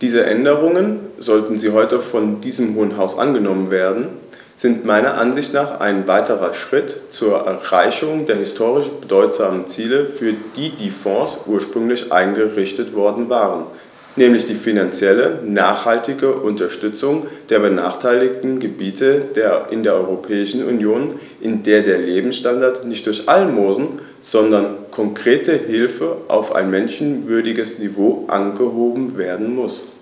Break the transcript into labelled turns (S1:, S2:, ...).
S1: Diese Änderungen, sollten sie heute von diesem Hohen Haus angenommen werden, sind meiner Ansicht nach ein weiterer Schritt zur Erreichung der historisch bedeutsamen Ziele, für die die Fonds ursprünglich eingerichtet worden waren, nämlich die finanzielle, nachhaltige Unterstützung der benachteiligten Gebiete in der Europäischen Union, in der der Lebensstandard nicht durch Almosen, sondern konkrete Hilfe auf ein menschenwürdiges Niveau angehoben werden muss.